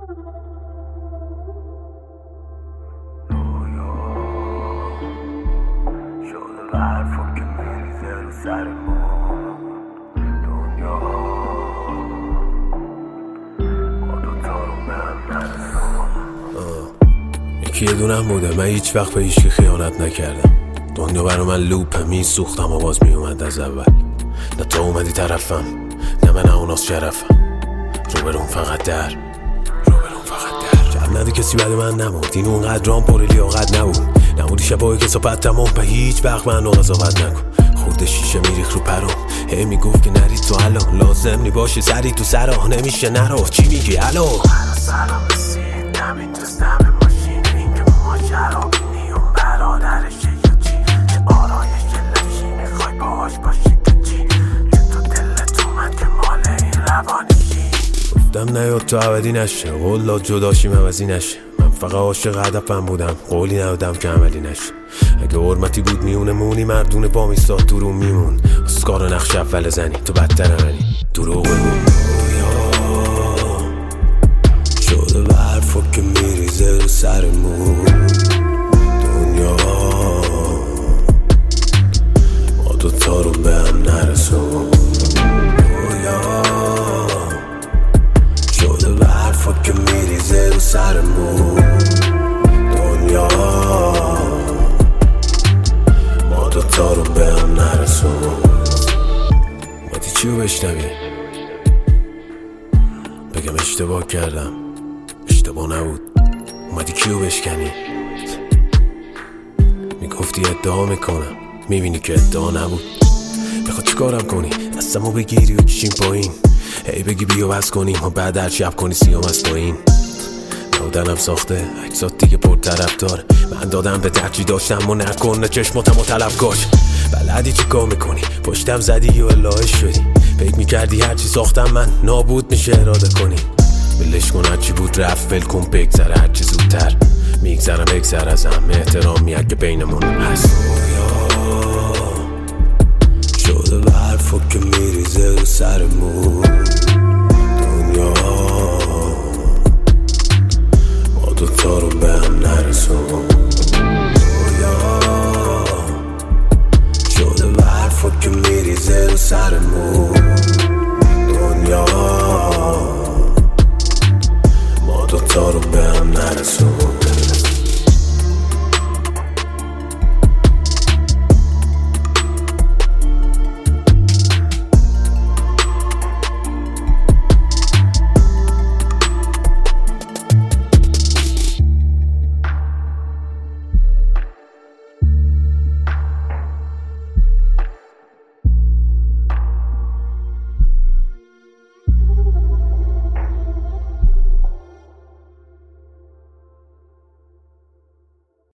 حرفا که میریزه رو سرمون دنیا ما دوتا رو به هم نرسون. یکی یه دونم بوده، من هیچ وقت به هیچکی خیانت نکردم. دنیا برا من لوپه، میسوختم و باز میومد از اول. نه تو اومدی طرفم، نه من اوناس شرفم. روبرون فقط در شب نده کسی بعد من نمود. این اونقدر رام پر لیاقت نبودی شبایی که صحبت تمام به هیچ وقت من رو قضاوت نکن. خورده شیشه میریخ رو پرام، هی میگفت که نرید تو الان لازم نی باشه سری تو سرا نمیشه نرو. چی میگی الو؟ سلام رسید دمین دستم ماشین این که ماجرا نیون برادرشه یا چی؟ چه آرایش لشی میخوای باهاش باشی که چی؟ که تو دلت اومد که مال این روانشی. گفتم نیاد تو عبدی نشه، قول داد جداشیم عوضی نشه. من فقط عاشق هدفم بودم، قولی ندادم که عملی نشه. اگه حرمتی بود میونه مونی مردونه با میستاد تو رو میمون. اسکار نقش اول زنی تو بدتر منی دروغ بگو. شده به حرفا که میریزه رو سرمون دنیا ما دوتا رو به هم نرسون. شده به حرفا که میریزه رو سرمون دنیا ما دوتا رو به هم نرسون. اومدی چیو بشنوی؟ بگم اشتباه کردم، اشتباه نبود. اومدی کیو بشکنی؟ میگفتی ادعا میکنم، میبینی که ادعا نبود. بخواد چیکارم کنی؟ دستمو بگیری و کشیم پایین، هی بگی بیا بس کنیم و بعد هر شب کنی سیام از پایین. نودنم ساخته عکسات دیگه پر طرفدار. من دادم به درچی داشتم و نکن چشماتم و طلب کاش. بلدی چی کار میکنی؟ پشتم زدی و الهه شدی. فکر میکردی هرچی ساختم من نابود میشه اراده کنی. بلش کن هرچی بود رفت ول کن بگذره هرچی زودتر. میگذرم بگذر ازم احترام میاد که بینمون هست. شده به حرفا که میریزه رو سرمون